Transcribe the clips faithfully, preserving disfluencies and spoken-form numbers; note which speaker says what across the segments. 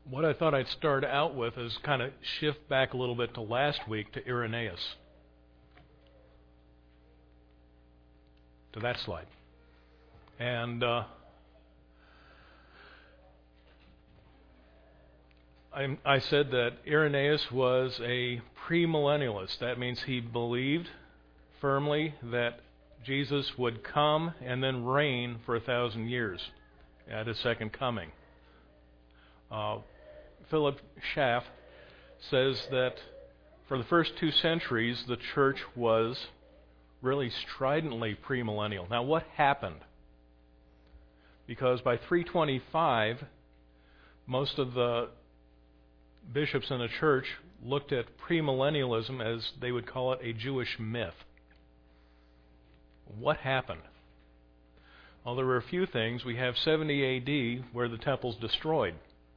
Speaker 1: What I thought I'd start out with is kind of shift back a little bit to last week to Irenaeus. To that slide. And uh, I, I said that Irenaeus was a premillennialist. That means he believed firmly that Jesus would come and then reign for a thousand years at his second coming. Uh, Philip Schaff says that for the first two centuries, the church was really stridently premillennial. Now, what happened? Because by three twenty-five, most of the bishops in the church looked at premillennialism as they would call it a Jewish myth. What happened? Well, there were a few things. We have seventy A D where the temple's destroyed.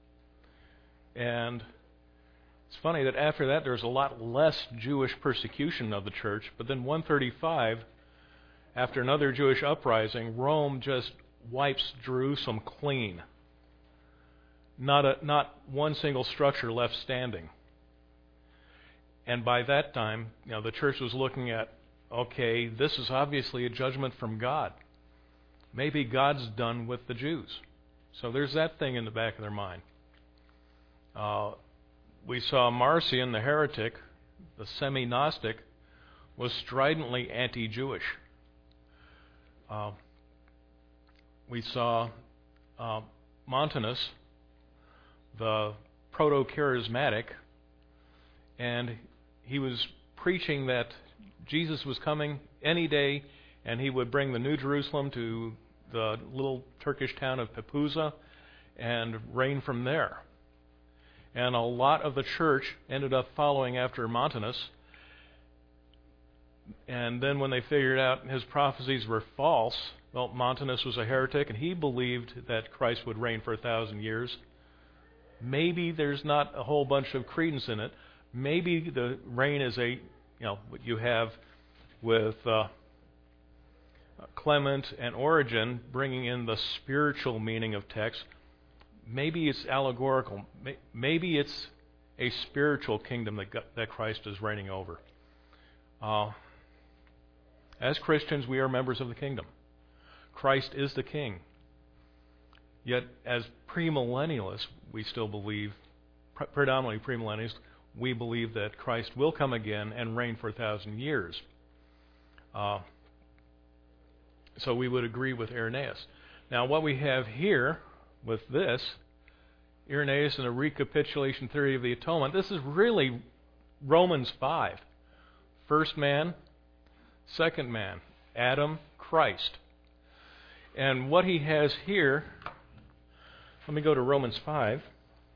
Speaker 1: And it's funny that after that there's a lot less Jewish persecution of the church, but then one thirty-five, after another Jewish uprising, Rome just wipes Jerusalem clean. Not a, not one single structure left standing. And by that time, you know, the church was looking at, okay, this is obviously a judgment from God. Maybe God's done with the Jews. So there's that thing in the back of their mind. Uh, we saw Marcion, the heretic, the semi-Gnostic, was stridently anti-Jewish. Uh, we saw uh, Montanus, the proto-charismatic, and he was preaching that Jesus was coming any day, and he would bring the New Jerusalem to the little Turkish town of Pepuza and reign from there. And a lot of the church ended up following after Montanus. And then when they figured out his prophecies were false, well, Montanus was a heretic, and he believed that Christ would reign for a thousand years. Maybe there's not a whole bunch of credence in it. Maybe the reign is a, you know, what you have with uh, Clement and Origen bringing in the spiritual meaning of text. Maybe it's allegorical. Maybe it's a spiritual kingdom that, God, that Christ is reigning over. Uh, as Christians, we are members of the kingdom. Christ is the king. Yet, as premillennialists, we still believe, pre- predominantly premillennialists, we believe that Christ will come again and reign for a thousand years. Uh, so we would agree with Irenaeus. Now, what we have here with this, Irenaeus and the recapitulation theory of the atonement, this is really Romans five. First man, second man, Adam, Christ. And what he has here, let me go to Romans five.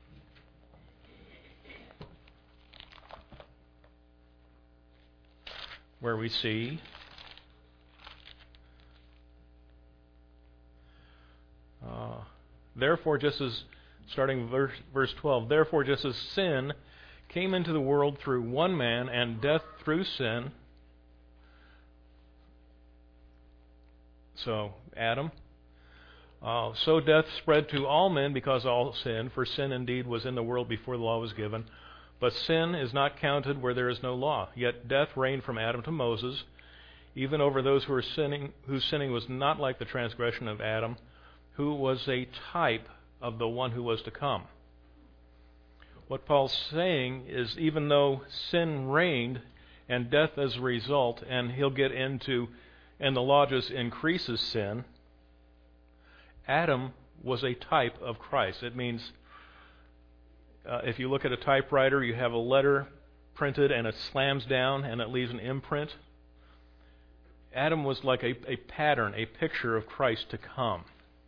Speaker 1: Where we see uh, therefore, just as, starting verse, verse twelve, therefore, just as sin came into the world through one man, and death through sin, so Adam, uh, so death spread to all men because all sinned, for sin indeed was in the world before the law was given. But sin is not counted where there is no law. Yet death reigned from Adam to Moses, even over those who were sinning, whose sinning was not like the transgression of Adam, who was a type of the one who was to come. What Paul's saying is, even though sin reigned and death as a result, and he'll get into, and the law just increases sin, Adam was a type of Christ. It means, uh, if you look at a typewriter, you have a letter printed and it slams down and it leaves an imprint. Adam was like a, a pattern, a picture of Christ to come.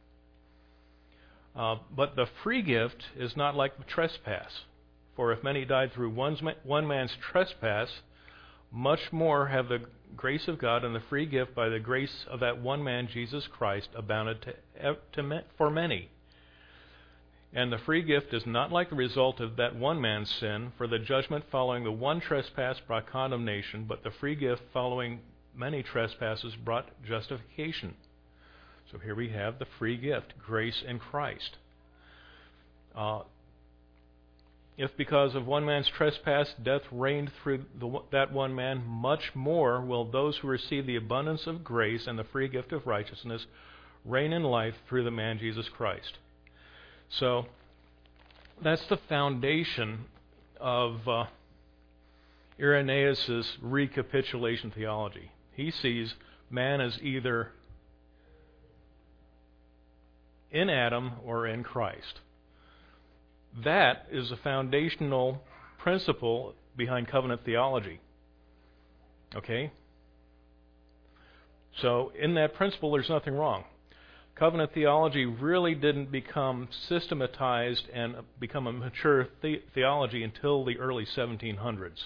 Speaker 1: Uh, but the free gift is not like the trespass. For if many died through one's, one man's trespass, much more have the grace of God and the free gift by the grace of that one man, Jesus Christ, abounded to, to, for many. And the free gift is not like the result of that one man's sin, for the judgment following the one trespass brought condemnation, but the free gift following many trespasses brought justification. So here we have the free gift, grace in Christ. Uh, if because of one man's trespass death reigned through the, that one man, much more will those who receive the abundance of grace and the free gift of righteousness reign in life through the man Jesus Christ. So that's the foundation of uh, Irenaeus' recapitulation theology. He sees man as either in Adam or in Christ. That is a foundational principle behind covenant theology. Okay? So in that principle, there's nothing wrong. Covenant theology really didn't become systematized and become a mature the- theology until the early seventeen hundreds.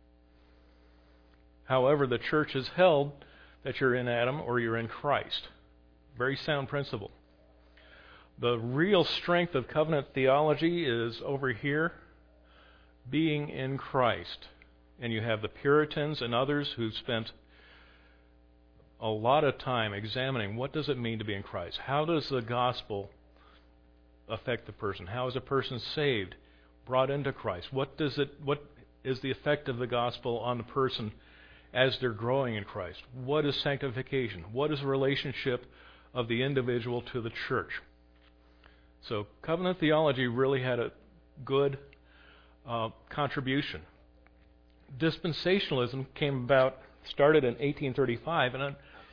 Speaker 1: However, the church has held that you're in Adam or you're in Christ. Very sound principle. The real strength of covenant theology is over here, being in Christ. And you have the Puritans and others who spent a lot of time examining what does it mean to be in Christ. How does the gospel affect the person? How is a person saved, brought into Christ? What does it? What is the effect of the gospel on the person as they're growing in Christ? What is sanctification? What is the relationship of the individual to the church? So covenant theology really had a good uh, contribution. Dispensationalism came about, started in eighteen thirty-five, and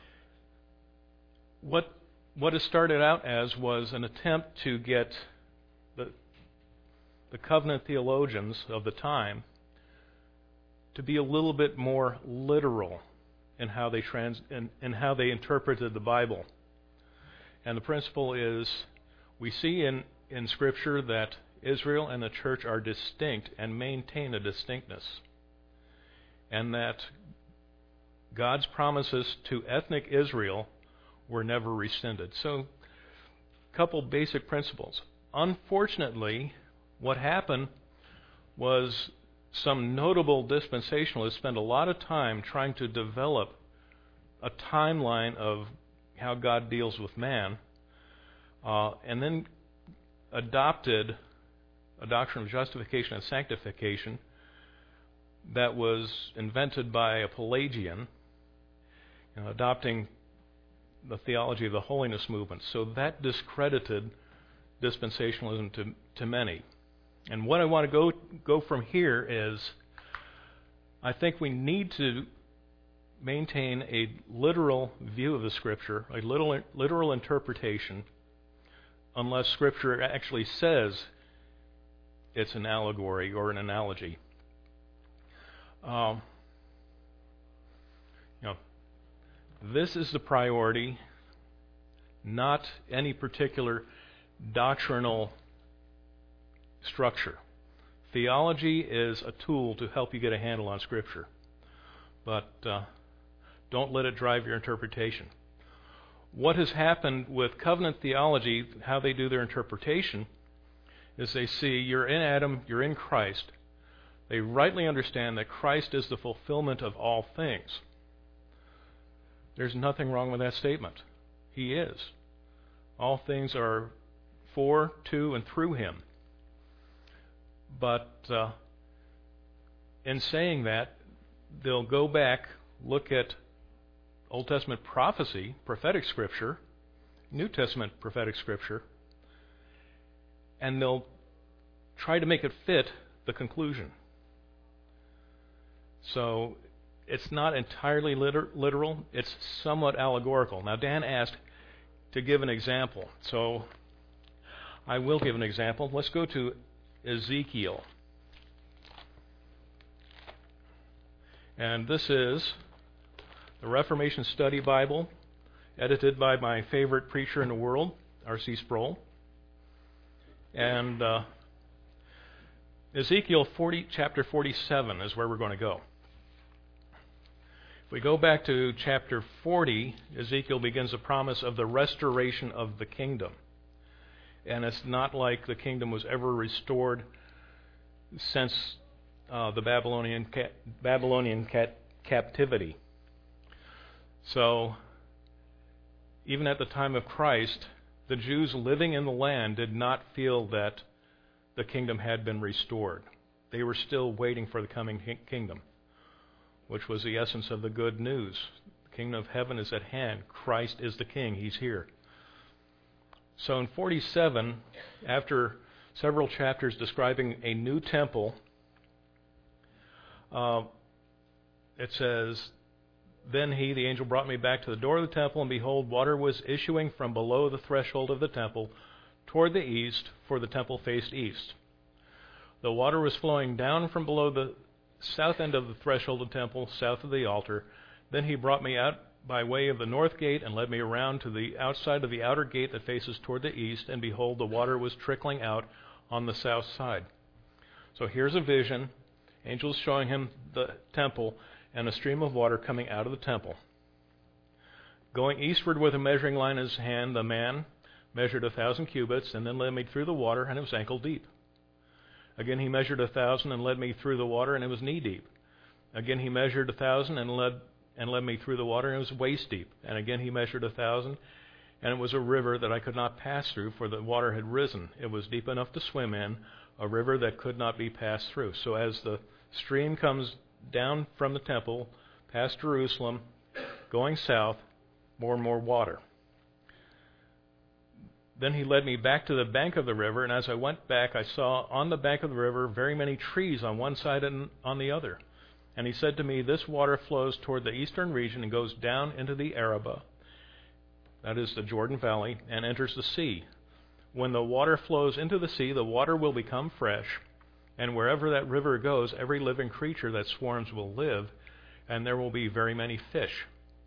Speaker 1: what what it started out as was an attempt to get the the covenant theologians of the time to be a little bit more literal in how they trans in, in how they interpreted the Bible. And the principle is, we see in, in Scripture that Israel and the church are distinct and maintain a distinctness, and that God's promises to ethnic Israel were never rescinded. So, a couple basic principles. Unfortunately, what happened was some notable dispensationalists spent a lot of time trying to develop a timeline of how God deals with man, uh, and then adopted a doctrine of justification and sanctification that was invented by a Pelagian, you know, adopting the theology of the holiness movement. So that discredited dispensationalism to, to many. And what I want to go go from here is, I think we need to maintain a literal view of the Scripture, a literal, literal interpretation, unless Scripture actually says it's an allegory or an analogy. Um, you know, this is the priority, not any particular doctrinal structure. Theology is a tool to help you get a handle on Scripture, but uh, don't let it drive your interpretation. What has happened with covenant theology, how they do their interpretation, is they see you're in Adam, you're in Christ. They rightly understand that Christ is the fulfillment of all things. There's nothing wrong with that statement. He is. All things are for, to, and through Him. But uh, in saying that, they'll go back, look at Old Testament prophecy, prophetic scripture, New Testament prophetic scripture, and they'll try to make it fit the conclusion. So it's not entirely liter- literal, it's somewhat allegorical. Now, Dan asked to give an example, so I will give an example. Let's go to Ezekiel. And this is the Reformation Study Bible, edited by my favorite preacher in the world, R C Sproul. And uh, Ezekiel forty, chapter forty-seven is where we're going to go. If we go back to chapter forty, Ezekiel begins a promise of the restoration of the kingdom. And it's not like the kingdom was ever restored since uh, the Babylonian ca- Babylonian cat- captivity. So, even at the time of Christ, the Jews living in the land did not feel that the kingdom had been restored. They were still waiting for the coming kingdom, which was the essence of the good news. The kingdom of heaven is at hand. Christ is the king. He's here. So in forty-seven, after several chapters describing a new temple, uh, it says, "Then he, the angel, brought me back to the door of the temple, and behold, water was issuing from below the threshold of the temple toward the east, for the temple faced east. The water was flowing down from below the south end of the threshold of the temple, south of the altar. Then he brought me out by way of the north gate and led me around to the outside of the outer gate that faces toward the east, and behold, the water was trickling out on the south side." So here's a vision. Angels showing him the temple and a stream of water coming out of the temple. Going eastward with a measuring line in his hand, the man measured a thousand cubits and then led me through the water, and it was ankle deep. Again he measured a thousand and led me through the water, and it was knee deep. Again he measured a thousand and led and led me through the water, and it was waist deep. And again he measured a thousand, and it was a river that I could not pass through, for the water had risen. It was deep enough to swim in, a river that could not be passed through. So as the stream comes down from the temple, past Jerusalem, going south, more and more water. Then he led me back to the bank of the river, and as I went back, I saw on the bank of the river very many trees on one side and on the other. And he said to me, "This water flows toward the eastern region and goes down into the Arabah," that is the Jordan Valley, "and enters the sea. When the water flows into the sea, the water will become fresh, and wherever that river goes, every living creature that swarms will live, and there will be very many fish.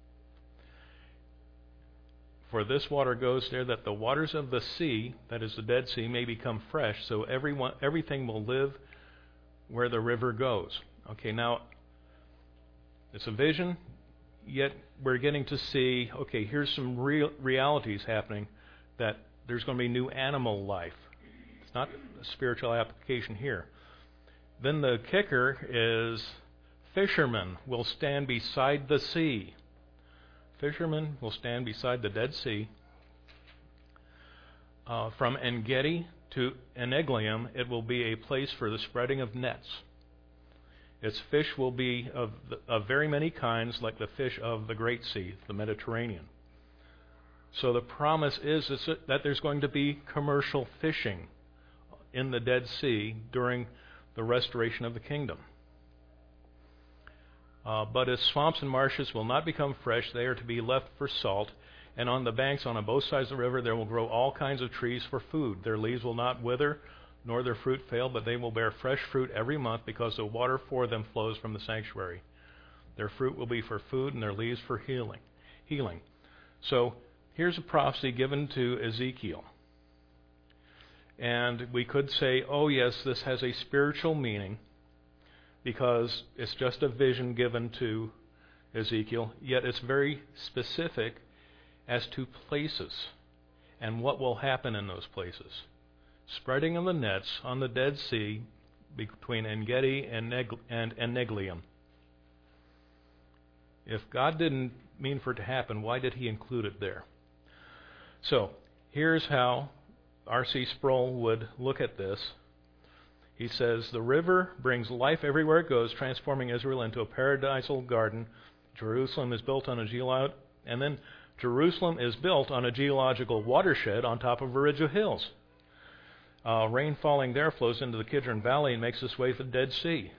Speaker 1: For this water goes there that the waters of the sea," that is the Dead Sea, "may become fresh, so everyone, everything will live where the river goes." Okay, now, it's a vision, yet we're getting to see, okay, here's some real realities happening, that there's going to be new animal life. It's not a spiritual application here. Then the kicker is, fishermen will stand beside the sea. Fishermen will stand beside the Dead Sea. Uh, from En-Gedi to En-Eglaim, it will be a place for the spreading of nets. Its fish will be of, the, of very many kinds, like the fish of the Great Sea, the Mediterranean. So the promise is that there's going to be commercial fishing in the Dead Sea during the restoration of the kingdom. Uh, but its swamps and marshes will not become fresh. They are to be left for salt. And on the banks, on both sides of the river, there will grow all kinds of trees for food. Their leaves will not wither, nor their fruit fail, but they will bear fresh fruit every month, because the water for them flows from the sanctuary. Their fruit will be for food, and their leaves for healing. Healing. So here's a prophecy given to Ezekiel. And we could say, oh yes, this has a spiritual meaning, because it's just a vision given to Ezekiel, yet it's very specific as to places and what will happen in those places. Spreading of the nets on the Dead Sea between En-Gedi and En-Eglaim. If God didn't mean for it to happen, why did he include it there? So, here's how R C Sproul would look at this. He says, "The river brings life everywhere it goes, transforming Israel into a paradisal garden. Jerusalem is built on a geolo- and then Jerusalem is built on a geological watershed on top of a ridge of hills. Uh, rain falling there flows into the Kidron Valley and makes its way to the Dead Sea."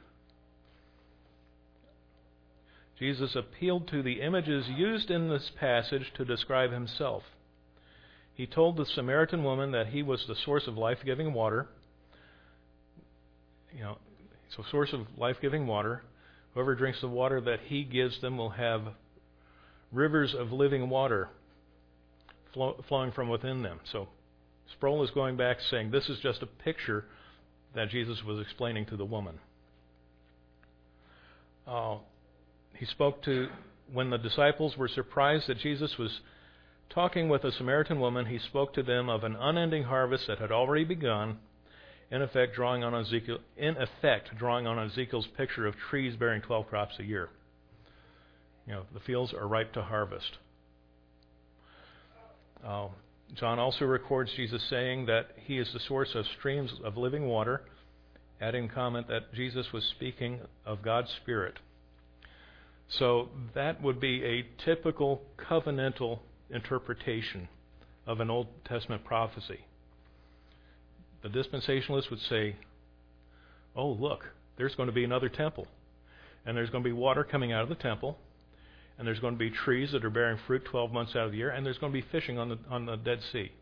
Speaker 1: Jesus appealed to the images used in this passage to describe himself. He told the Samaritan woman that he was the source of life-giving water. You know, so source of life-giving water. Whoever drinks the water that he gives them will have rivers of living water flow, flowing from within them. So Sproul is going back saying this is just a picture that Jesus was explaining to the woman. Uh, he spoke to, when the disciples were surprised that Jesus was talking with a Samaritan woman, he spoke to them of an unending harvest that had already begun, in effect drawing on Ezekiel, in effect drawing on Ezekiel's picture of trees bearing twelve crops a year. You know, the fields are ripe to harvest. Uh, John also records Jesus saying that he is the source of streams of living water, adding comment that Jesus was speaking of God's Spirit. So that would be a typical covenantal interpretation of an Old Testament prophecy. The dispensationalists would say, oh, look, there's going to be another temple, and there's going to be water coming out of the temple, and there's going to be trees that are bearing fruit twelve months out of the year, and there's going to be fishing on the on the Dead Sea.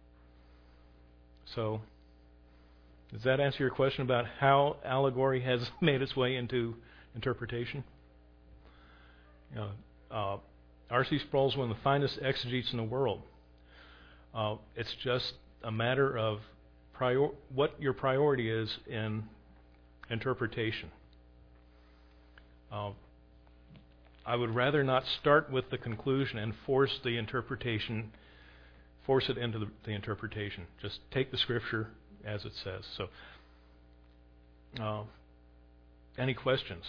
Speaker 1: So, does that answer your question about how allegory has made its way into interpretation? You know, uh, R C Sproul is one of the finest exegetes in the world. Uh, it's just a matter of prior- what your priority is in interpretation. Uh, I would rather not start with the conclusion and force the interpretation, force it into the, the interpretation. Just take the Scripture as it says. So, uh, any questions?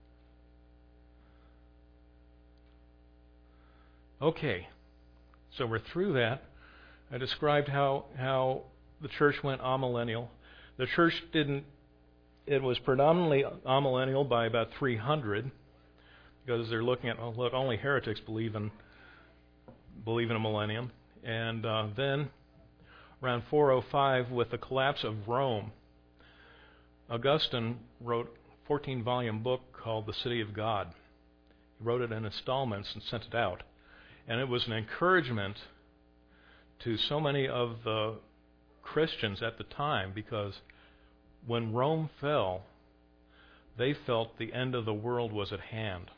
Speaker 1: Okay, so we're through that. I described how how the church went amillennial. The church didn't. It was predominantly amillennial by about three hundred. Because they're looking at, well, look, only heretics believe in believe in a millennium. And uh, then around four oh five, with the collapse of Rome, Augustine wrote a fourteen-volume book called The City of God. He wrote it in installments and sent it out. And it was an encouragement to so many of the Christians at the time, because when Rome fell, they felt the end of the world was at hand.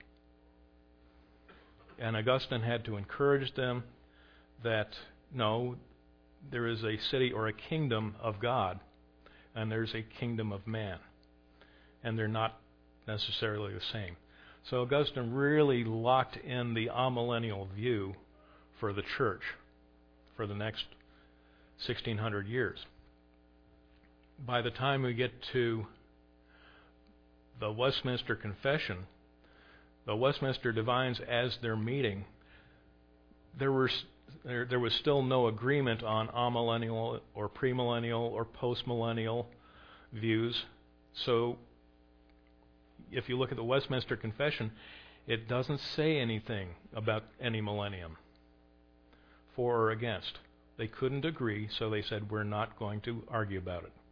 Speaker 1: And Augustine had to encourage them that, no, there is a city or a kingdom of God, and there's a kingdom of man. And they're not necessarily the same. So Augustine really locked in the amillennial view for the church for the next sixteen hundred years. By the time we get to the Westminster Confession, the Westminster Divines, as they're meeting, there were there, there was still no agreement on amillennial or premillennial or postmillennial views. So if you look at the Westminster Confession, it doesn't say anything about any millennium, for or against. They couldn't agree, so they said, we're not going to argue about it.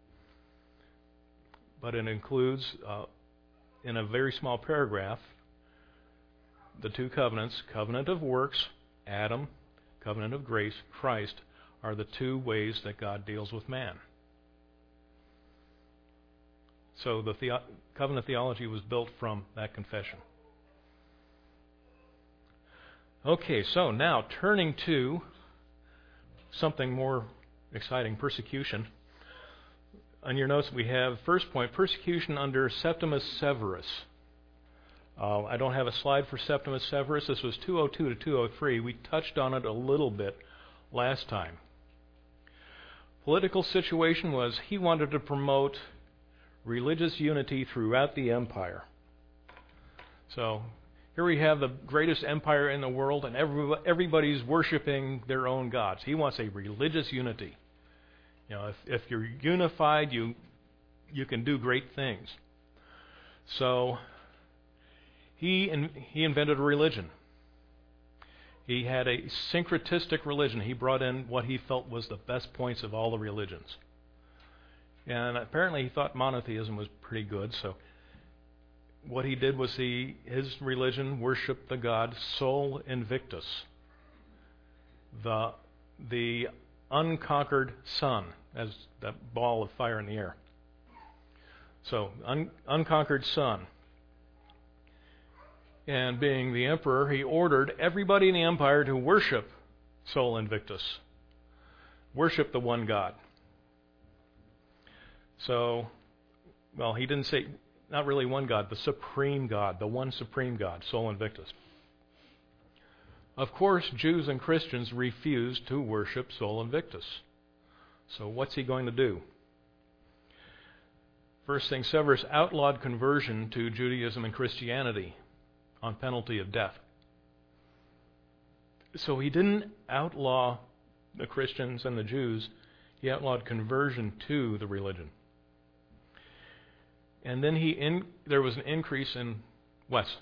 Speaker 1: But it includes, uh, in a very small paragraph, the two covenants, covenant of works, Adam, covenant of grace, Christ, are the two ways that God deals with man. So the, the covenant theology was built from that confession. Okay, so now turning to something more exciting, persecution. On your notes we have, first point, persecution under Septimus Severus. Uh, I don't have a slide for Septimus Severus. This was two oh two to two oh three. We touched on it a little bit last time. Political situation was he wanted to promote religious unity throughout the empire. So here we have the greatest empire in the world, and every, everybody's worshiping their own gods. He wants a religious unity. You know, if, if you're unified, you you can do great things. So he in, he invented a religion. He had a syncretistic religion. He brought in what he felt was the best points of all the religions. And apparently he thought monotheism was pretty good, so what he did was he his religion worshipped the god Sol Invictus, the the unconquered sun, as that ball of fire in the air. So, un, unconquered sun. And being the emperor, he ordered everybody in the empire to worship Sol Invictus, worship the one God. So, well, he didn't say, not really one God, the supreme God, the one supreme God, Sol Invictus. Of course, Jews and Christians refused to worship Sol Invictus. So what's he going to do? First thing, Severus outlawed conversion to Judaism and Christianity on penalty of death. So he didn't outlaw the Christians and the Jews. He outlawed conversion to the religion. And then he in, there was an increase in West.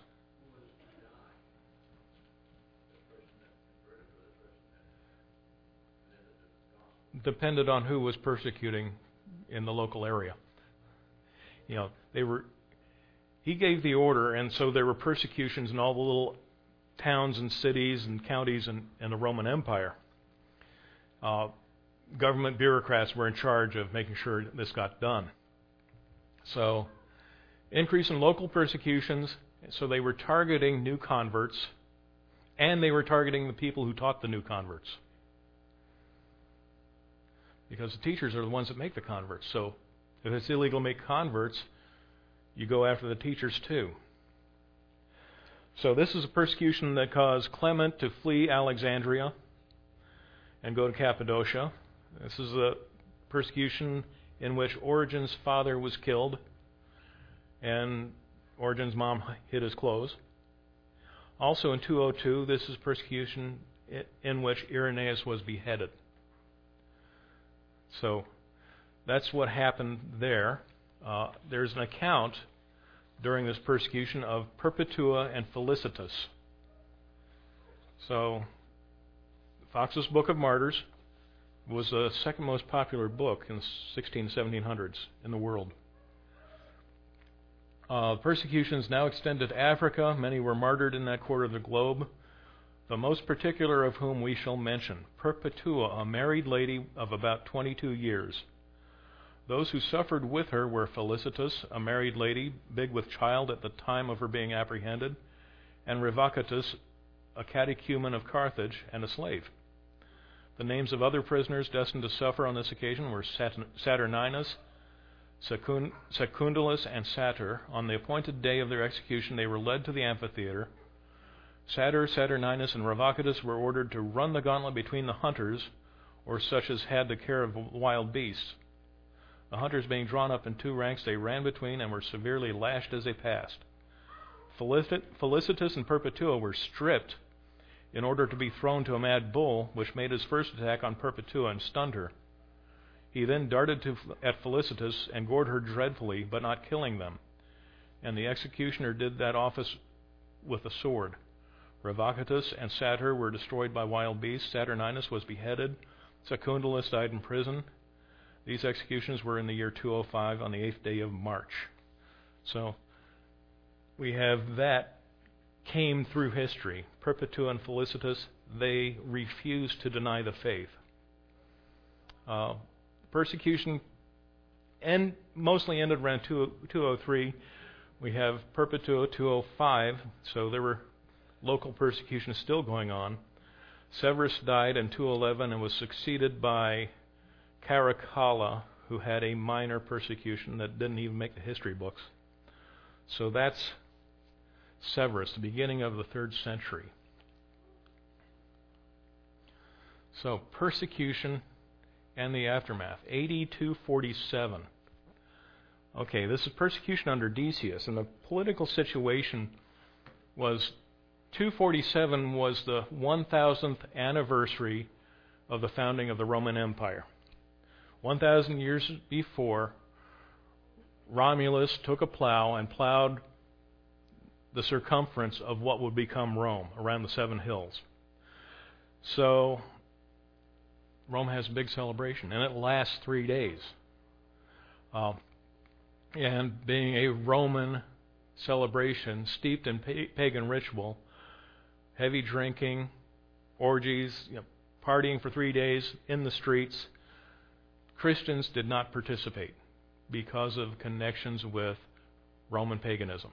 Speaker 1: Depended on who was persecuting in the local area. You know, they were. He gave the order, and so there were persecutions in all the little towns and cities and counties in, in the Roman Empire. Uh, government bureaucrats were in charge of making sure this got done. So, increase in local persecutions. So they were targeting new converts, and they were targeting the people who taught the new converts. Because the teachers are the ones that make the converts. So if it's illegal to make converts, you go after the teachers too. So this is a persecution that caused Clement to flee Alexandria and go to Cappadocia. This is a persecution in which Origen's father was killed, and Origen's mom hid his clothes. Also in two oh two, this is persecution in which Irenaeus was beheaded. So that's what happened there. Uh, there's an account during this persecution of Perpetua and Felicitas. So Fox's Book of Martyrs was the second most popular book in the sixteen, seventeen hundreds in the world. Uh, persecutions now extended to Africa. Many were martyred in that quarter of the globe, the most particular of whom we shall mention. Perpetua, a married lady of about twenty-two years. Those who suffered with her were Felicitas, a married lady, big with child at the time of her being apprehended, and Revocatus, a catechumen of Carthage and a slave. The names of other prisoners destined to suffer on this occasion were Saturninus, Secundulus, and Satyr. On the appointed day of their execution, they were led to the amphitheater. Satyr, Saturninus, and Revocatus were ordered to run the gauntlet between the hunters, or such as had the care of wild beasts. The hunters being drawn up in two ranks, they ran between and were severely lashed as they passed. Felicitas and Perpetua were stripped in order to be thrown to a mad bull, which made his first attack on Perpetua and stunned her. He then darted to, at Felicitas and gored her dreadfully, but not killing them. And the executioner did that office with a sword. Revocatus and Satyr were destroyed by wild beasts. Saturninus was beheaded. Secundulus died in prison. These executions were in the year two oh five on the eighth day of March. So we have that came through history. Perpetua and Felicitas, they refused to deny the faith. Uh, persecution end, mostly ended around two oh three. We have Perpetua two oh five, so there were local persecutions still going on. Severus died in two eleven and was succeeded by Caracalla, who had a minor persecution that didn't even make the history books. So that's Severus, the beginning of the third century. So persecution and the aftermath. A D two forty-seven. Okay, this is persecution under Decius, and the political situation was two forty-seven was the one thousandth anniversary of the founding of the Roman Empire. one thousand years before, Romulus took a plow and plowed the circumference of what would become Rome, around the seven hills. So, Rome has a big celebration, and it lasts three days. Uh, and being a Roman celebration steeped in pa- pagan ritual, heavy drinking, orgies, you know, partying for three days in the streets, Christians did not participate because of connections with Roman paganism.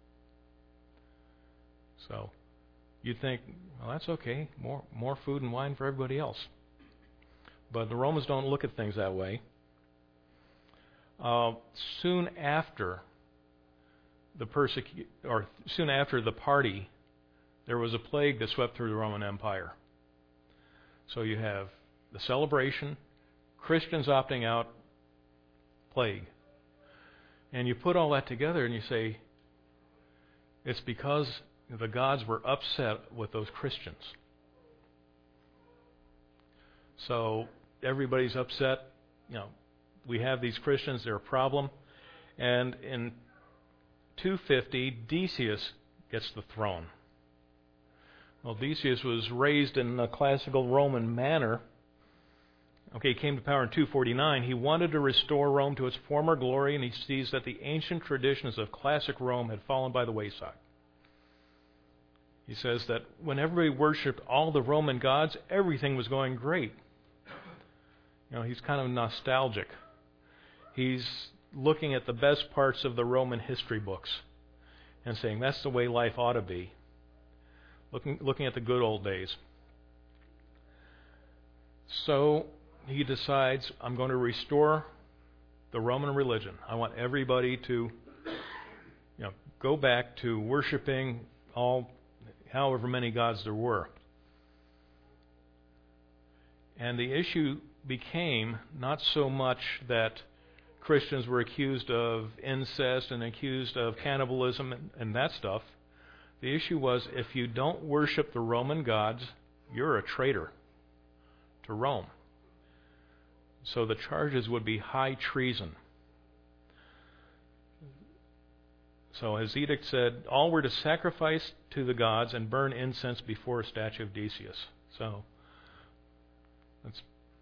Speaker 1: So you'd think, well, that's okay, more more food and wine for everybody else. But the Romans don't look at things that way. Uh, soon after the persecu- or soon after the party, there was a plague that swept through the Roman Empire. So you have the celebration, Christians opting out, plague. And you put all that together and you say, it's because the gods were upset with those Christians. So everybody's upset. You know, we have these Christians, they're a problem. And in two fifty, Decius gets the throne. Well, Decius was raised in a classical Roman manner. Okay, he came to power in two forty-nine. He wanted to restore Rome to its former glory, and he sees that the ancient traditions of classic Rome had fallen by the wayside. He says that when everybody worshipped all the Roman gods, everything was going great. You know, he's kind of nostalgic. He's looking at the best parts of the Roman history books and saying that's the way life ought to be. Looking, looking at the good old days. So he decides, I'm going to restore the Roman religion. I want everybody to, you know, go back to worshiping all, however many gods there were. And the issue became not so much that Christians were accused of incest and accused of cannibalism and, and that stuff. The issue was, if you don't worship the Roman gods, you're a traitor to Rome. So the charges would be high treason. So his edict said, all were to sacrifice to the gods and burn incense before a statue of Decius. So that's,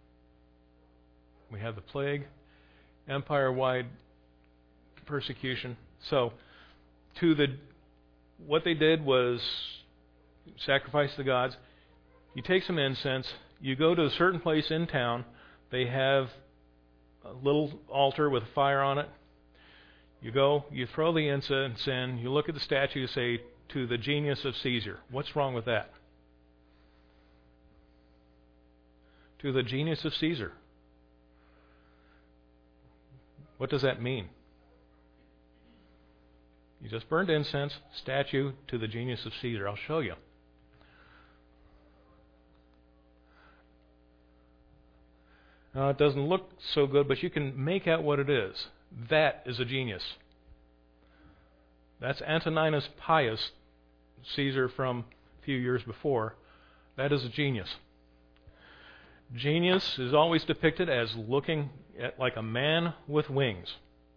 Speaker 1: we have the plague, empire-wide persecution. So to the what they did was sacrifice the gods. You take some incense, you go to a certain place in town, they have a little altar with a fire on it. You go, you throw the incense in, you look at the statue, you say, to the genius of Caesar. What's wrong with that? To the genius of Caesar. What does that mean? You just burned incense, statue to the genius of Caesar. I'll show you. Now, it doesn't look so good, but you can make out what it is. That is a genius. That's Antoninus Pius, Caesar from a few years before. That is a genius. Genius is always depicted as looking at like a man with wings.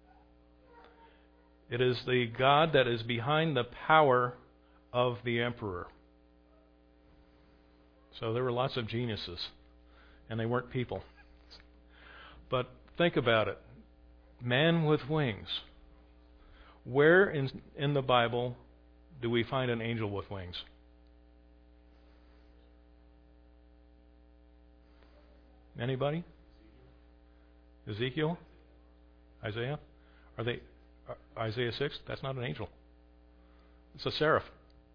Speaker 1: It is the god that is behind the power of the emperor. So there were lots of geniuses, and they weren't people. But think about it. Man with wings. Where in, in the Bible do we find an angel with wings? Anybody? Ezekiel? Isaiah? Are they uh, Isaiah six? That's not an angel. It's a seraph.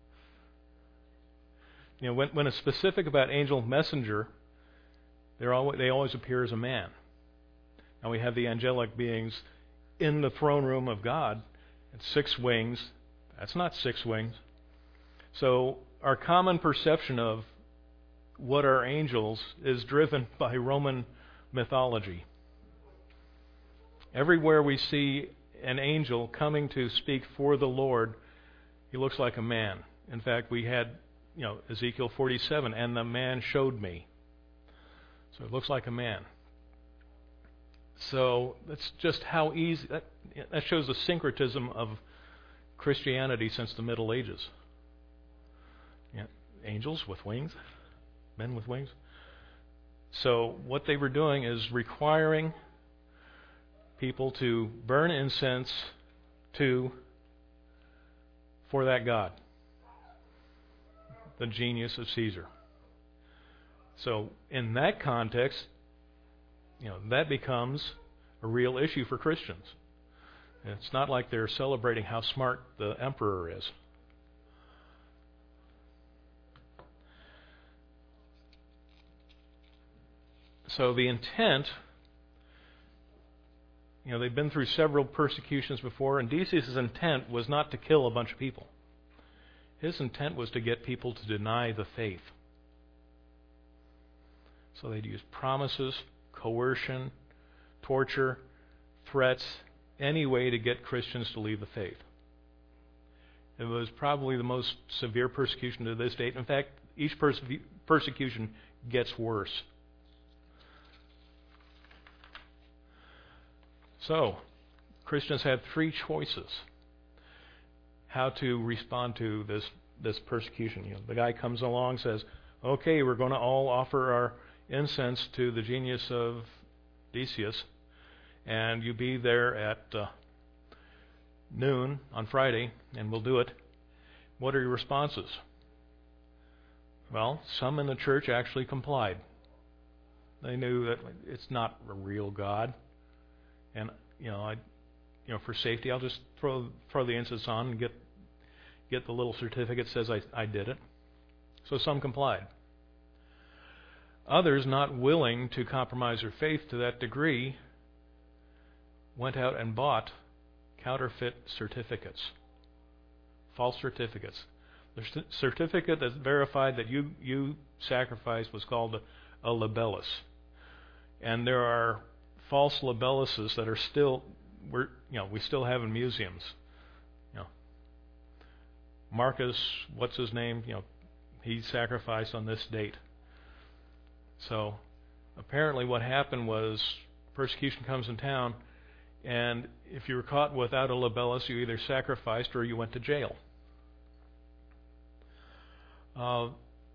Speaker 1: You know, when, when it's specific about angel messenger, they're always, they always appear as a man. Now we have the angelic beings in the throne room of God. It's six wings. That's not six wings. So our common perception of what are angels is driven by Roman mythology. Everywhere we see an angel coming to speak for the Lord, he looks like a man. In fact, we had, you know, Ezekiel forty-seven, and the man showed me. So it looks like a man. So that's just how easy, that, that shows the syncretism of Christianity since the Middle Ages. Yeah, angels with wings, men with wings. So what they were doing is requiring people to burn incense to for that god, the genius of Caesar. So in that context, you know, that becomes a real issue for Christians. And it's not like they're celebrating how smart the emperor is. So the intent, you know, they've been through several persecutions before, and Decius' intent was not to kill a bunch of people. His intent was to get people to deny the faith. So they'd use promises, coercion, torture, threats, any way to get Christians to leave the faith. It was probably the most severe persecution to this date. In fact, each perse- persecution gets worse. So, Christians had three choices how to respond to this this persecution. You know, the guy comes along and says, okay, we're going to all offer our incense to the genius of Decius, and you be there at uh, noon on Friday, and we'll do it. What are your responses? Well, some in the church actually complied. They knew that it's not a real God, and you know, I, you know, for safety, I'll just throw throw the incense on and get get the little certificate that says I, I did it. So some complied. Others, not willing to compromise their faith to that degree, went out and bought counterfeit certificates, false certificates. The certificate that verified that you, you sacrificed was called a, a libellus. And there are false libelluses that are still, we're, you know, we still have in museums. You know, Marcus, what's his name? You know, he sacrificed on this date. So apparently what happened was persecution comes in town, and if you were caught without a libellus, you either sacrificed or you went to jail. Uh,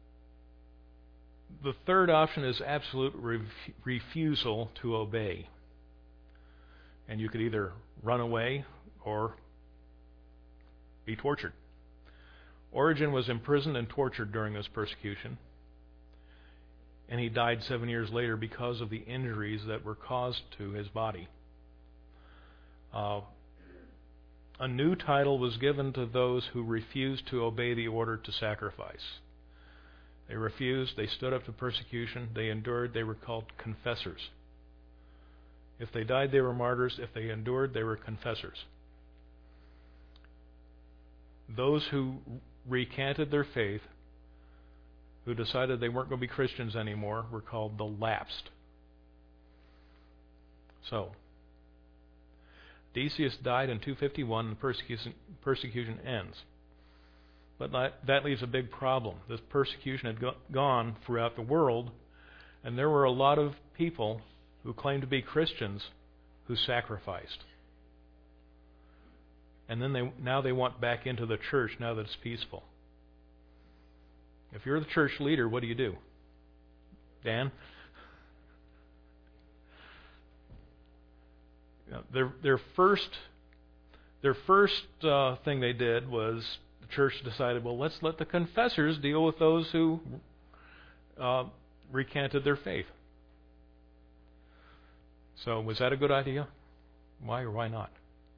Speaker 1: the third option is absolute ref- refusal to obey. And you could either run away or be tortured. Origen was imprisoned and tortured during this persecution, and he died seven years later because of the injuries that were caused to his body. Uh, a new title was given to those who refused to obey the order to sacrifice. They refused, they stood up to persecution, they endured, they were called confessors. If they died, they were martyrs. If they endured, they were confessors. Those who recanted their faith, who decided they weren't going to be Christians anymore, were called the lapsed. So, Decius died in two fifty-one, and persecution, persecution ends. But that, that leaves a big problem. This persecution had go, gone throughout the world, and there were a lot of people who claimed to be Christians who sacrificed. And then they now they want back into the church now that it's peaceful. If you're the church leader, what do you do? Dan? You know, their their first their first uh, thing they did was the church decided, well, let's let the confessors deal with those who uh, recanted their faith. So was that a good idea? Why or why not?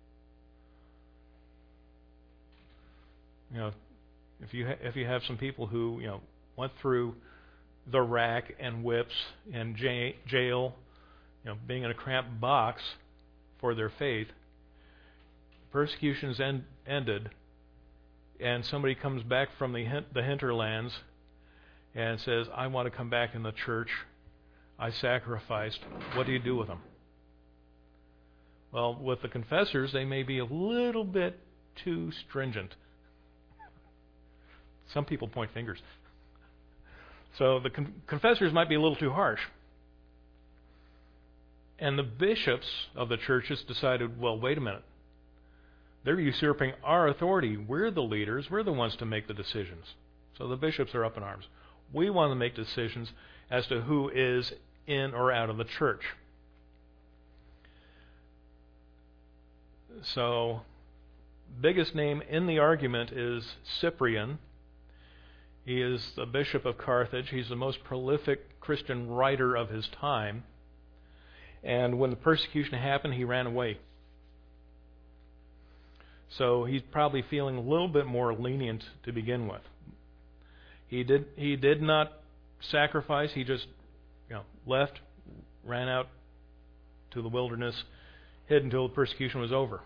Speaker 1: You know, if you ha- if you have some people who you know went through the rack and whips and j- jail, you know, being in a cramped box for their faith, persecution's end- ended, and somebody comes back from the hin- the hinterlands and says, "I want to come back in the church. I sacrificed." What do you do with them? Well, with the confessors, they may be a little bit too stringent. Some people point fingers. So the con- confessors might be a little too harsh. And the bishops of the churches decided, well, wait a minute. They're usurping our authority. We're the leaders. We're the ones to make the decisions. So the bishops are up in arms. We want to make decisions as to who is in or out of the church. So, biggest name in the argument is Cyprian. He is the bishop of Carthage. He's the most prolific Christian writer of his time. And when the persecution happened, he ran away. So he's probably feeling a little bit more lenient to begin with. He did he did not sacrifice. He just you know, left, ran out to the wilderness, hid until the persecution was over.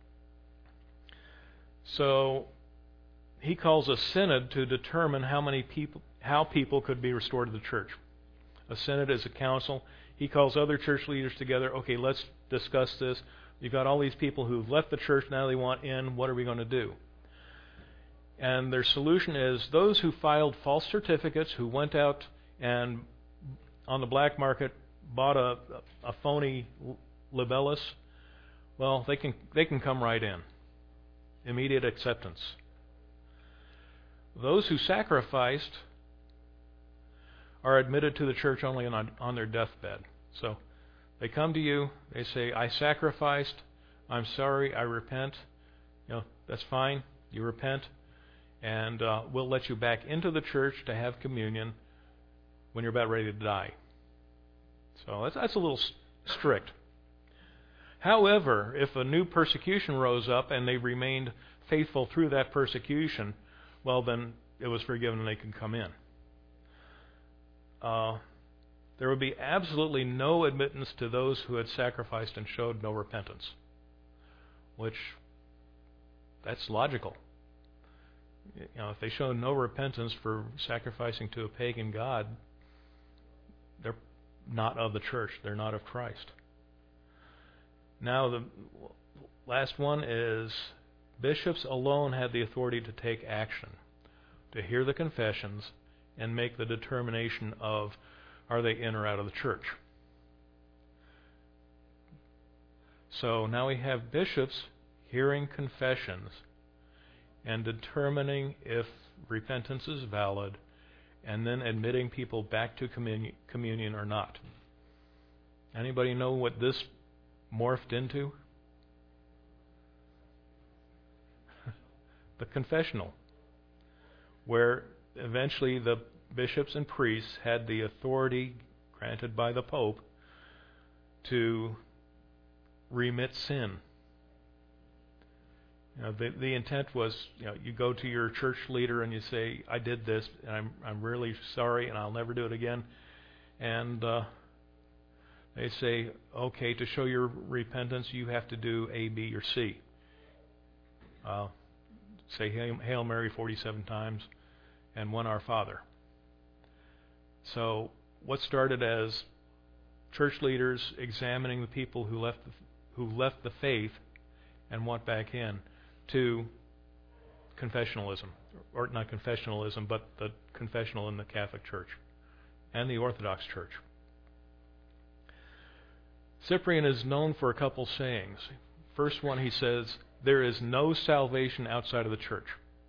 Speaker 1: So he calls a synod to determine how many people, how people could be restored to the church. A synod is a council. He calls other church leaders together. Okay, let's discuss this. You've got all these people who've left the church, now they want in. What are we going to do? And their solution is those who filed false certificates, who went out and on the black market bought a, a phony libellus, well, they can they can come right in. Immediate acceptance. Those who sacrificed are admitted to the church only on, on their deathbed. So they come to you, they say, I sacrificed, I'm sorry, I repent. You know, that's fine, you repent, and uh, we'll let you back into the church to have communion when you're about ready to die. So that's, that's a little s- strict. However, if a new persecution rose up and they remained faithful through that persecution, well, then it was forgiven and they can come in. Uh, there would be absolutely no admittance to those who had sacrificed and showed no repentance, which, that's logical. You know, if they show no repentance for sacrificing to a pagan god, they're not of the church. They're not of Christ. Now, the last one is bishops alone had the authority to take action, to hear the confessions, and make the determination of are they in or out of the church. So now we have bishops hearing confessions and determining if repentance is valid, and then admitting people back to communi- communion or not. Anybody know what this morphed into? The confessional, where eventually the bishops and priests had the authority granted by the Pope to remit sin. You know, the, the intent was, you know, you go to your church leader and you say, I did this, and I'm I'm really sorry, and I'll never do it again. And uh, they say, okay, to show your repentance, you have to do A, B, or C. Uh, say Hail, Hail Mary forty-seven times, and one Our Father. So what started as church leaders examining the people who left the, who left the faith and went back in, to confessionalism, or not confessionalism, but the confessional in the Catholic Church and the Orthodox Church. Cyprian is known for a couple sayings. First one, he says, there is no salvation outside of the church.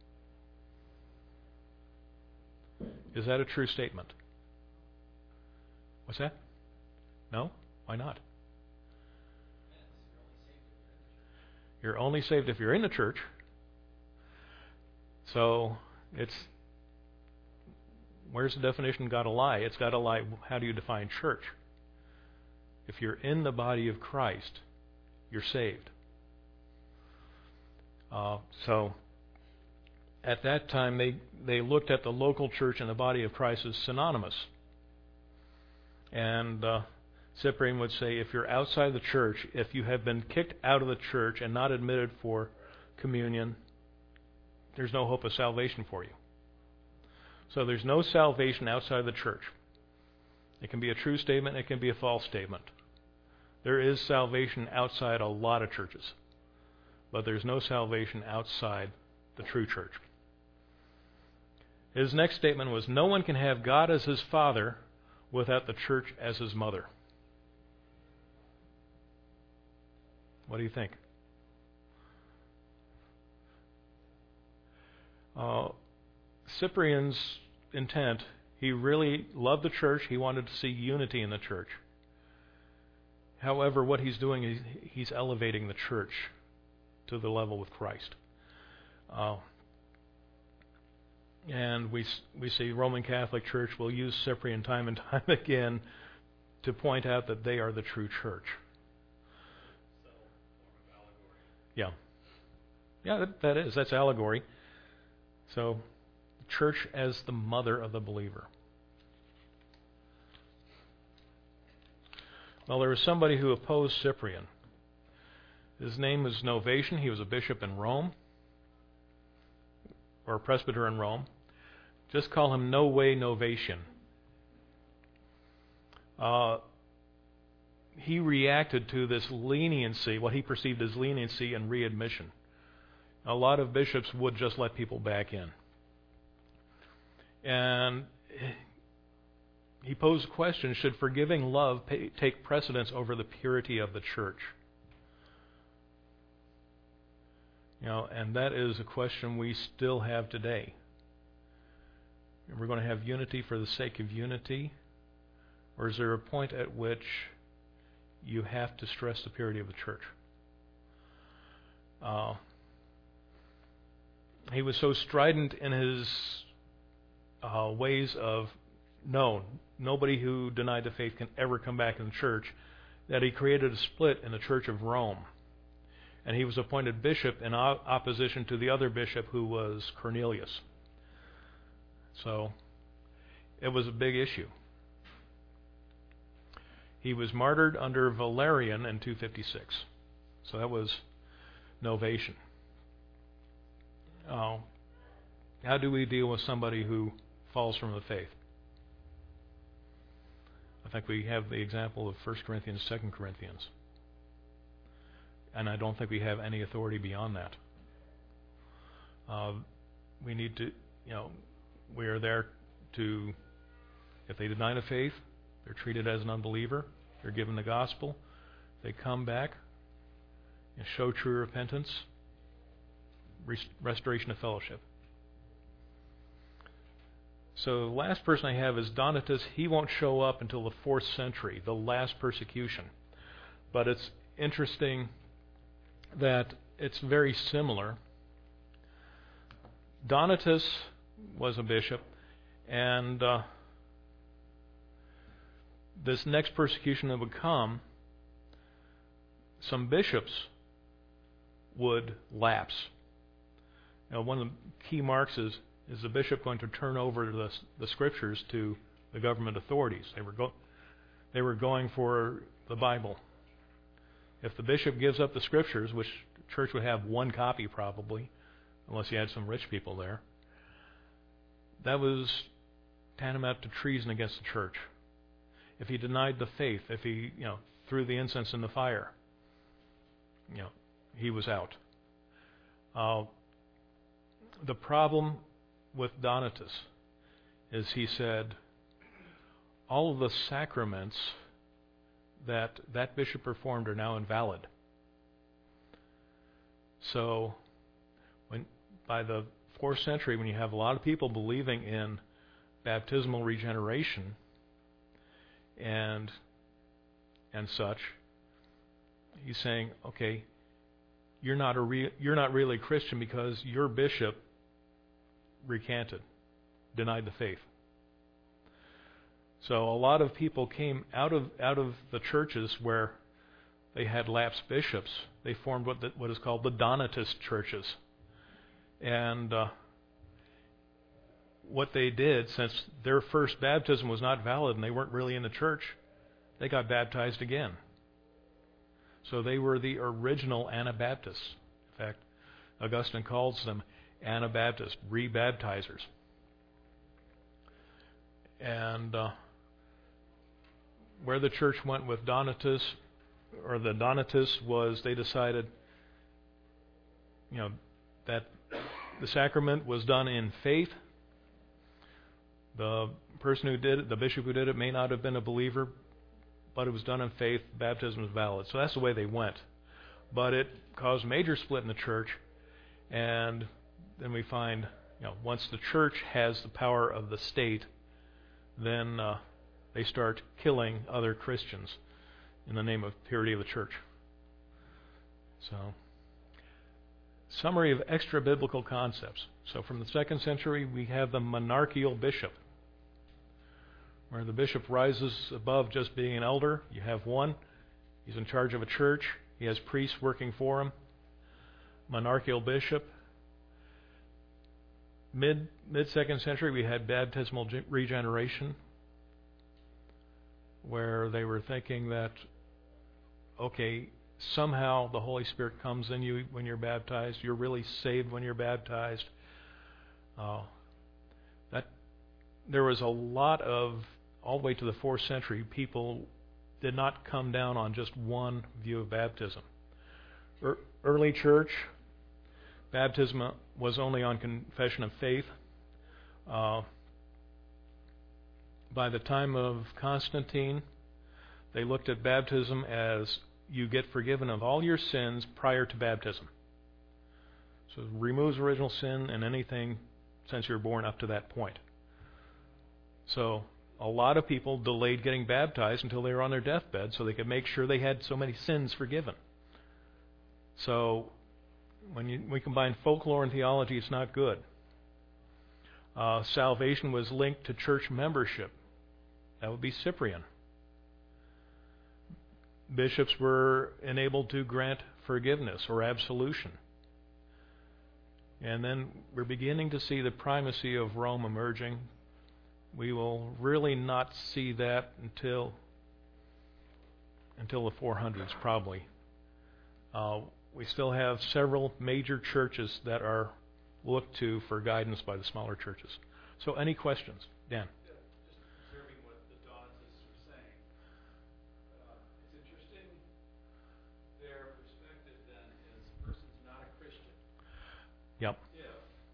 Speaker 1: Is that a true statement? What's that? No? Why not? You're only saved if you're in the church. So it's, where's the definition got to lie? It's got to lie, how do you define church? If you're in the body of Christ, you're saved. Uh, so at that time, they, they looked at the local church and the body of Christ as synonymous. And uh, Cyprian would say, if you're outside the church, if you have been kicked out of the church and not admitted for communion, there's no hope of salvation for you. So there's no salvation outside the church. It can be a true statement, it can be a false statement. There is salvation outside a lot of churches, but there's no salvation outside the true church. His next statement was, no one can have God as his father without the church as his mother. What do you think? Uh, Cyprian's intent, he really loved the church. He wanted to see unity in the church. However, what he's doing is he's elevating the church to the level with Christ. Uh, and we we see Roman Catholic Church will use Cyprian time and time again to point out that they are the true church. Yeah. Yeah, that, that is. That's allegory. So, church as the mother of the believer. Well, there was somebody who opposed Cyprian. His name was Novatian. He was a bishop in Rome, or a presbyter in Rome. Just call him No Way Novatian. Uh, he reacted to this leniency, what he perceived as leniency and readmission. A lot of bishops would just let people back in. And he posed a question, should forgiving love pay, take precedence over the purity of the church? You know, and that is a question we still have today. We're going to have unity for the sake of unity, or is there a point at which you have to stress the purity of the church? Uh, he was so strident in his uh, ways of, no, nobody who denied the faith can ever come back in the church, that he created a split in the Church of Rome. And he was appointed bishop in o- opposition to the other bishop, who was Cornelius. So it was a big issue. He was martyred under Valerian in two fifty-six. So that was Novatian. Uh, how do we deal with somebody who falls from the faith? I think we have the example of First Corinthians, Second Corinthians. And I don't think we have any authority beyond that. Uh, we need to, you know, we are there to, if they deny the faith, they're treated as an unbeliever, they're given the gospel, they come back and show true repentance, rest- restoration of fellowship. So the last person I have is Donatus. He won't show up until the fourth century, the last persecution. But it's interesting that it's very similar. Donatus was a bishop, and uh, this next persecution that would come, some bishops would lapse. Now, one of the key marks is, is the bishop going to turn over the, the scriptures to the government authorities? They were, go, they were going for the Bible. If the bishop gives up the scriptures, which the church would have one copy probably, unless you had some rich people there, that was tantamount to treason against the church. If he denied the faith, if he, you know, threw the incense in the fire, you know, he was out. Uh, the problem with Donatus is he said all of the sacraments that that bishop performed are now invalid. So when by the fourth century, when you have a lot of people believing in baptismal regeneration and and such, he's saying, okay, you're not a re- you're not really Christian because your bishop recanted, denied the faith. So a lot of people came out of out of the churches where they had lapsed bishops. They formed what the, what is called the Donatist churches. And uh, what they did, since their first baptism was not valid and they weren't really in the church, they got baptized again. So they were the original Anabaptists. In fact, Augustine calls them Anabaptists, rebaptizers. And uh, where the church went with Donatus, or the Donatists, was they decided, you know, that the sacrament was done in faith. The person who did it, the bishop who did it, may not have been a believer, but it was done in faith. Baptism was valid. So that's the way they went. But it caused major split in the church, and then we find, you know, once the church has the power of the state, then uh, they start killing other Christians in the name of purity of the church. So, summary of extra-biblical concepts. So from the second century, we have the monarchical bishop, where the bishop rises above just being an elder. You have one. He's in charge of a church. He has priests working for him. Monarchical bishop. Mid, mid-second century, we had baptismal regeneration, where they were thinking that, okay, somehow the Holy Spirit comes in you when you're baptized. You're really saved when you're baptized. Uh, that there was a lot of, all the way to the fourth century, people did not come down on just one view of baptism. Er, early church, baptism was only on confession of faith. Uh, by the time of Constantine, they looked at baptism as you get forgiven of all your sins prior to baptism. So it removes original sin and anything since you're born up to that point. So a lot of people delayed getting baptized until they were on their deathbed so they could make sure they had so many sins forgiven. So when you, we combine folklore and theology, it's not good. Uh, salvation was linked to church membership. That would be Cyprian. Bishops were enabled to grant forgiveness or absolution. And then we're beginning to see the primacy of Rome emerging. We will really not see that until until the four hundreds, probably. Uh, we still have several major churches that are looked to for guidance by the smaller churches. So any questions? Dan?
Speaker 2: Yeah, just observing what the Donatists are saying. Uh, it's interesting, their perspective then is a person's not a Christian.
Speaker 1: Yep.
Speaker 2: If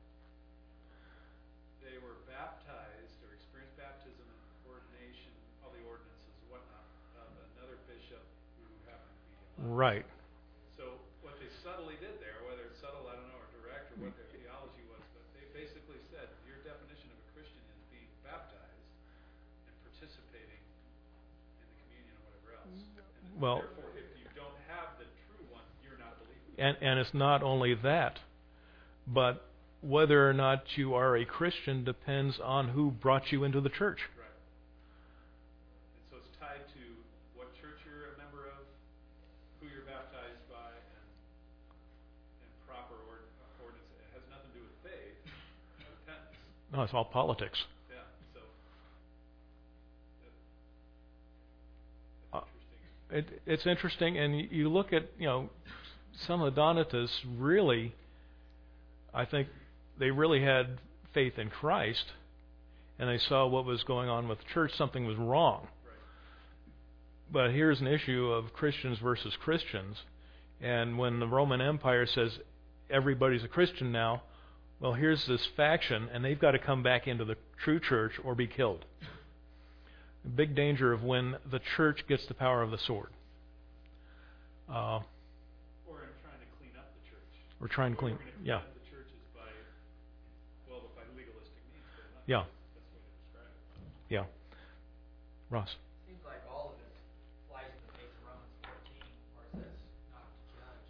Speaker 2: they were baptized or experienced baptism and ordination, all the ordinances and whatnot, of another bishop who happened to be alive.
Speaker 1: Right.
Speaker 2: So what they subtly did there, whether it's subtle, I don't know, or direct, or what their theology was, but they basically said your definition of a Christian is being baptized and participating in the communion or whatever else. And
Speaker 1: Well,
Speaker 2: therefore, if you don't have the true one, you're not a believer.
Speaker 1: and, and it's not only that, but whether or not you are a Christian depends on who brought you into the church.
Speaker 2: Right. And so it's tied to what church you're a member of, who you're baptized by, and and proper ord- ordinance. It has nothing to do with faith, repentance.
Speaker 1: No, it's all politics.
Speaker 2: Yeah. So that,
Speaker 1: Uh,
Speaker 2: that's interesting.
Speaker 1: It, it's interesting, and you, you look at, you know, some of the Donatists really, I think they really had faith in Christ, and they saw what was going on with the church. Something was wrong.
Speaker 2: Right.
Speaker 1: But here's an issue of Christians versus Christians, and when the Roman Empire says everybody's a Christian now, well, here's this faction, and they've got to come back into the true church or be killed. The big danger of when the church gets the power of the sword. Uh,
Speaker 2: Or in trying to clean up the church.
Speaker 1: we're trying to clean,
Speaker 2: We're gonna
Speaker 1: yeah,
Speaker 2: clean up the churches by, well, by legalistic means, but not
Speaker 1: Yeah.
Speaker 2: that's the way to describe it.
Speaker 1: yeah. Ross?
Speaker 3: Seems like all of this flies in the face of Romans fourteen, where it says not to judge.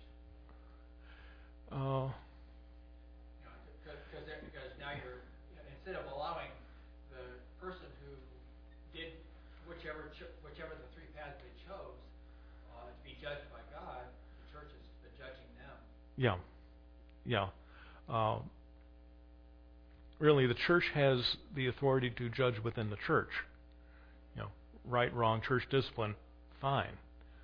Speaker 1: Uh,
Speaker 3: You know, because because now you're, instead of allowing the person who did whichever ch- whichever the three paths they chose uh, to be judged by God, the church is the judging them.
Speaker 1: yeah, yeah. Uh, really, the church has the authority to judge within the church. You know, right, wrong, church discipline, fine.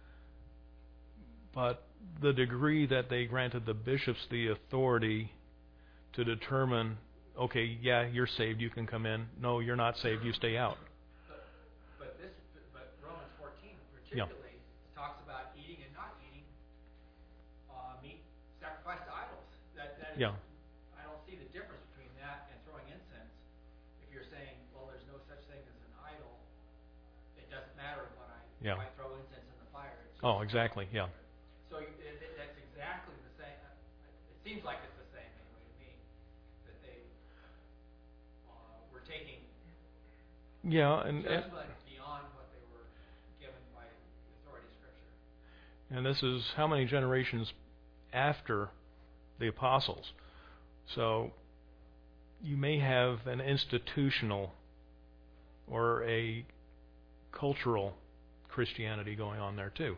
Speaker 1: But the degree that they granted the bishops the authority to determine, okay, yeah, you're saved, you can come in. No, you're not saved, you stay out.
Speaker 3: But but this but Romans fourteen particularly talks about eating and not eating uh, meat sacrificed to idols. That that is,
Speaker 1: Yeah.
Speaker 3: I don't see the difference between that and throwing incense. If you're saying, well, there's no such thing as an idol, it doesn't matter what I
Speaker 1: Yeah.
Speaker 3: if I throw incense in the fire. It's just,
Speaker 1: Oh, exactly, yeah.
Speaker 3: So you- it, it, that's exactly the same. It seems like it's the same anyway to me. That they uh, were taking
Speaker 1: Yeah, and, and
Speaker 3: judgment beyond what they were given by the authority of Scripture.
Speaker 1: and this is how many generations after the apostles. So you may have an institutional or a cultural Christianity going on there too.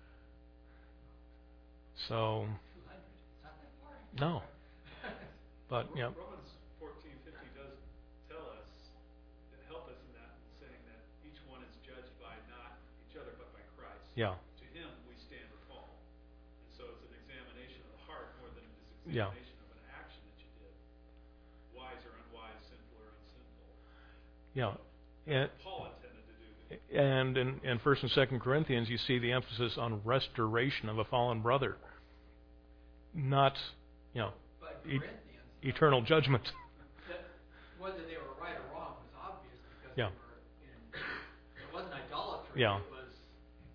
Speaker 1: So,
Speaker 3: two hundred. It's not that far.
Speaker 1: no. But, you know,
Speaker 2: Romans fourteen fifty does tell us, and help us in that, saying that each one is judged by not each other, but by Christ.
Speaker 1: yeah,
Speaker 2: To him we stand or fall. And so it's an examination of the heart more than it is
Speaker 1: Yeah.
Speaker 2: examination of an action that you did. Wise or unwise, sinful or unsinful.
Speaker 1: yeah. And,
Speaker 2: Paul intended to do.
Speaker 1: and in, in First and Second Corinthians, you see the emphasis on restoration of a fallen brother, not, you know,
Speaker 3: But
Speaker 1: e-
Speaker 3: Corinthians,
Speaker 1: eternal judgment.
Speaker 3: that whether they were right or wrong was obvious because
Speaker 1: Yeah.
Speaker 3: they were in, it wasn't idolatry,
Speaker 1: Yeah.
Speaker 3: it was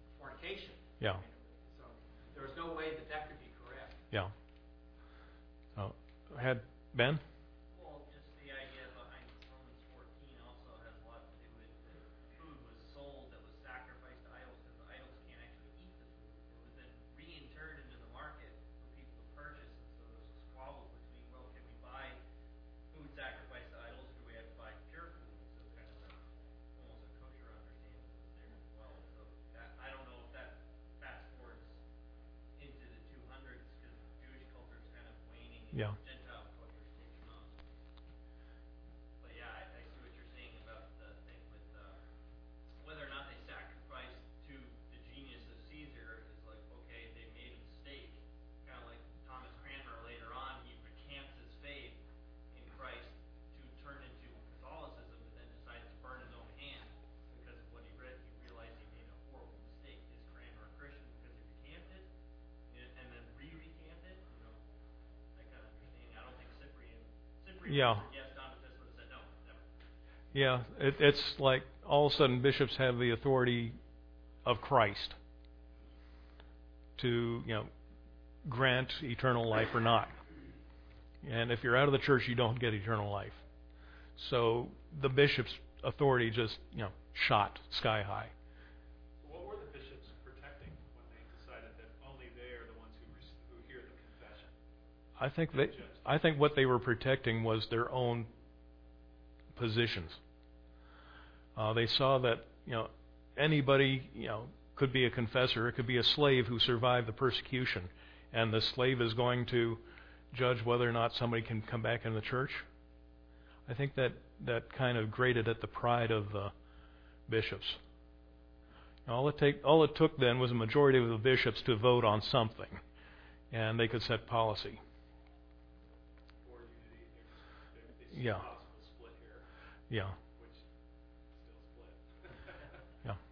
Speaker 3: fornication.
Speaker 1: Yeah,
Speaker 3: So there was no way that that could be correct.
Speaker 1: yeah. Oh, had Ben?
Speaker 4: Well, just the idea behind Romans fourteen also has a lot to do with the food was sold that was sacrificed to idols because the idols can't actually eat the food. It was then reinterred into the market for people to purchase, and so there's a squabble between, well, can we buy food sacrificed to idols, or do we have to buy pure food? So kind of a, almost a kosher understanding was there as well. So that, I don't know if that fast forwards into the two hundreds because Jewish culture is kind of waning and
Speaker 1: Yeah.
Speaker 4: Gentile culture is taking off. But yeah, I, I see what you're saying about the thing with uh, whether or not they sacrificed to the genius of Caesar is like, okay, they made a mistake. Kind of like Thomas Cranmer later on, he recants his faith in Christ to turn into Catholicism, but then decides to burn his own hand because of what he read. He realized he made a horrible mistake. Is Cranmer a Christian because he recanted and and then re-recanted? You know, that kind of understanding. I don't think Cyprian, Cyprian
Speaker 1: Yeah.
Speaker 4: would have said yes, Donatists would have said no, never.
Speaker 1: Yeah, it, it's like all of a sudden bishops have the authority of Christ to, you know, grant eternal life or not. And if you're out of the church, you don't get eternal life. So the bishop's authority just, you know, shot sky high.
Speaker 2: What were the bishops protecting when they decided that only they are the ones who, rec- who hear the confession?
Speaker 1: I think they, I think what they were protecting was their own positions. Uh, they saw that, you know, anybody, you know, could be a confessor. It could be a slave who survived the persecution, and the slave is going to judge whether or not somebody can come back in the church. I think that that kind of grated at the pride of the bishops. All it take, all it took then was a majority of the bishops to vote on something, and they could set policy.
Speaker 2: Or unity, there's, there's
Speaker 1: Yeah.
Speaker 2: a possible split here,
Speaker 1: Yeah.
Speaker 2: which still split.
Speaker 1: Yeah.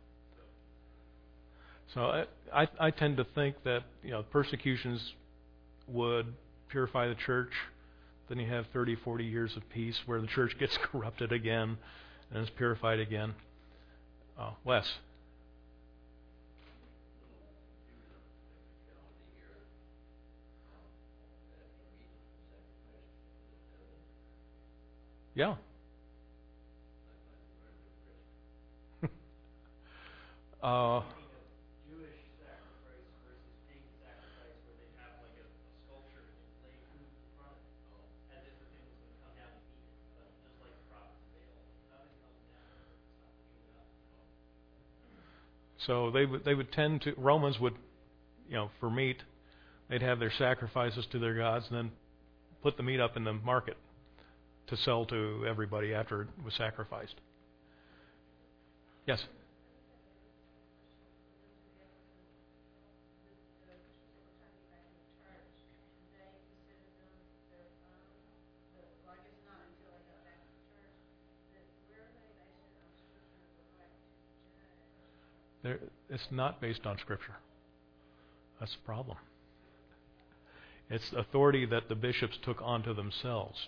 Speaker 1: So I, I, I tend to think that, you know, persecutions would purify the church. Then you have thirty, forty years of peace where the church gets corrupted again and is purified again. Uh, Wes? Yeah. uh,
Speaker 4: Jewish sacrifice versus pagan sacrifice, where they have like a, a sculpture and lay food in front of it, as if the thing was going to come down and eat it, but just like the prophets of Baal, nothing comes down, it's not chewed up.
Speaker 1: so they would they would tend to Romans would, you know, for meat, they'd have their sacrifices to their gods and then put the meat up in the market to sell to everybody after it was sacrificed. Yes. There, it's not based on Scripture. That's the problem. It's authority that the bishops took onto themselves.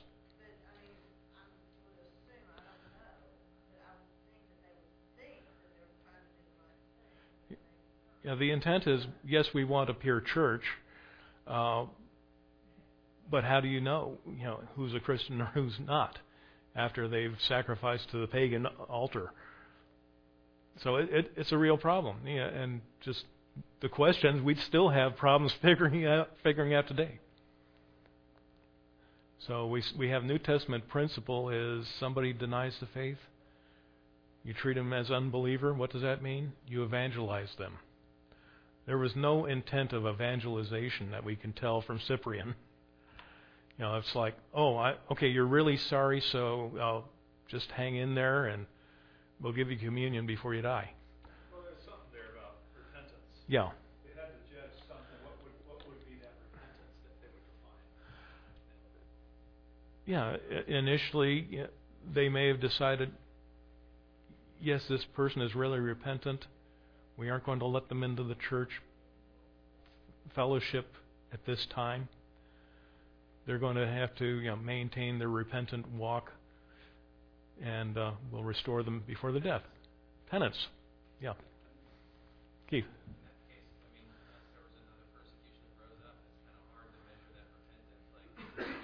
Speaker 1: Yeah, the intent is, yes, we want a pure church, uh, but how do you know, you know, who's a Christian or who's not after they've sacrificed to the pagan altar? So it, it, it's a real problem. Yeah, and just the questions we'd still have problems figuring out figuring out today. So we we have New Testament principle is somebody denies the faith, you treat them as unbeliever. What does that mean? You evangelize them. There was no intent of evangelization that we can tell from Cyprian. You know, it's like, oh, I, okay, you're really sorry, so uh, just hang in there and we'll give you communion before you die.
Speaker 2: Well, there's something there about repentance.
Speaker 1: Yeah.
Speaker 2: They had to judge something. What would what would be that repentance that they would define?
Speaker 1: Yeah, i- initially yeah, they may have decided, yes, this person is really repentant. We aren't going to let them into the church fellowship at this time. They're going to have to, you know, maintain their repentant walk, and uh, we'll restore them before the death. Penance. Yeah. Keith.
Speaker 5: In that case, I mean, unless there was another persecution that rose up, it's kind of hard to measure that repentance. Like,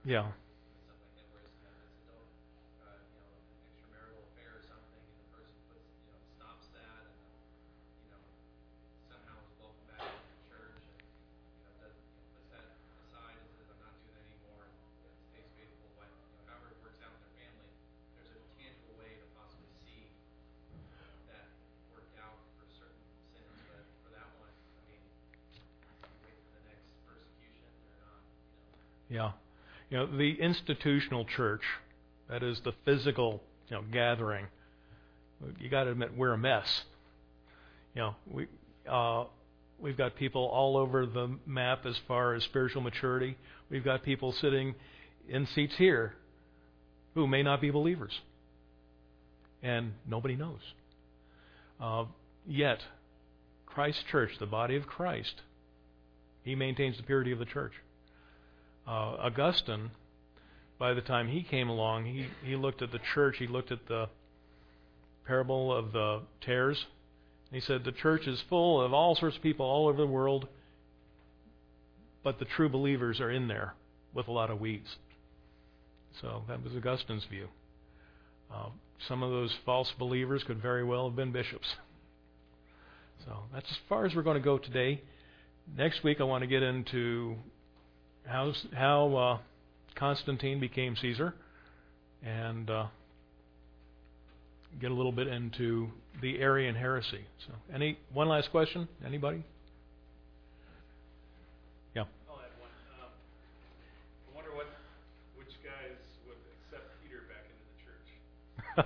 Speaker 1: Yeah.
Speaker 5: and stuff like that, whereas you know, if it's adult, uh, you know, an extramarital affair or something, and the person puts, you know, stops that, and you know, somehow is welcome back to the church, and you know, does, you know, puts that aside and says, I'm not doing that anymore, and you know, stays faithful, what, you know, however it works out in their family, there's a tangible way to possibly see that worked out for certain sins, but for that one, I mean, you wait for the next persecution or not, you know.
Speaker 1: Yeah. You know, the institutional church, that is the physical, you know, gathering, you got to admit we're a mess. You know, we uh, we've got people all over the map as far as spiritual maturity. We've got people sitting in seats here who may not be believers, and nobody knows. Uh, yet, Christ's church, the body of Christ, he maintains the purity of the church. Uh, Augustine, by the time he came along, he, he looked at the church, he looked at the parable of the tares, and he said the church is full of all sorts of people all over the world, but the true believers are in there with a lot of weeds. So that was Augustine's view. Uh, some of those false believers could very well have been bishops. So that's as far as we're going to go today. Next week I want to get into how, how uh, Constantine became Caesar, and uh, get a little bit into the Arian heresy. So, any one last question? Anybody? Yeah.
Speaker 2: I'll add one. Um, I wonder what, which guys would accept Peter back into the church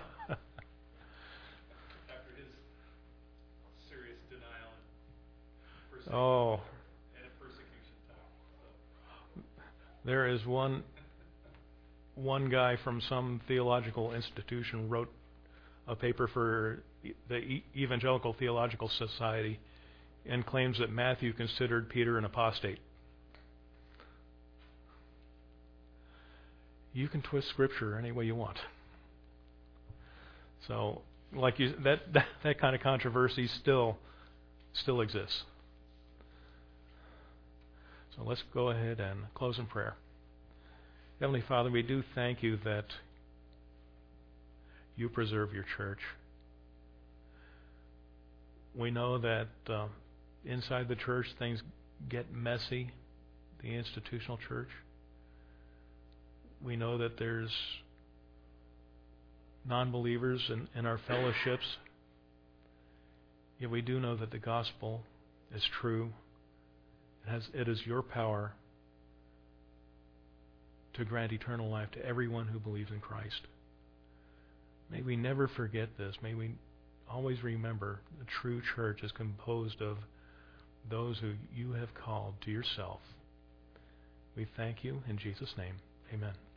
Speaker 2: after his serious denial and persecution,
Speaker 1: Oh,
Speaker 2: and persecution talk. So.
Speaker 1: there is one one guy from some theological institution wrote a paper for the E- Evangelical Theological Society and claims that Matthew considered Peter an apostate. You can twist Scripture any way you want. So, like you, that, that that kind of controversy still still exists. So let's go ahead and close in prayer. Heavenly Father, we do thank you that you preserve your church. We know that uh, inside the church things get messy, the institutional church. We know that there's non-believers in, in our fellowships. Yet we do know that the gospel is true. It, has, it is your power to grant eternal life to everyone who believes in Christ. May we never forget this. May we always remember the true church is composed of those who you have called to yourself. We thank you in Jesus' name. Amen.